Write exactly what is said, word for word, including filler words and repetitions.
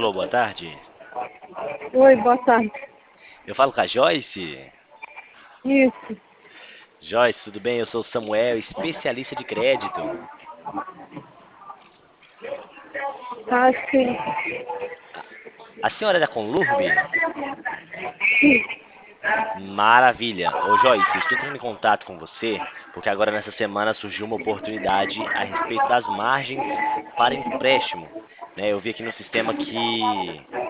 Alô, boa tarde. Oi, boa tarde. Eu falo com a Joyce. Isso. Joyce, tudo bem? Eu sou o Samuel, especialista de crédito. Ah, sim. A senhora é da Conlurb? Sim. Maravilha. Ô Joyce, estou entrando em contato com você porque agora nessa semana surgiu uma oportunidade a respeito das margens para empréstimo. Né, eu vi aqui no sistema que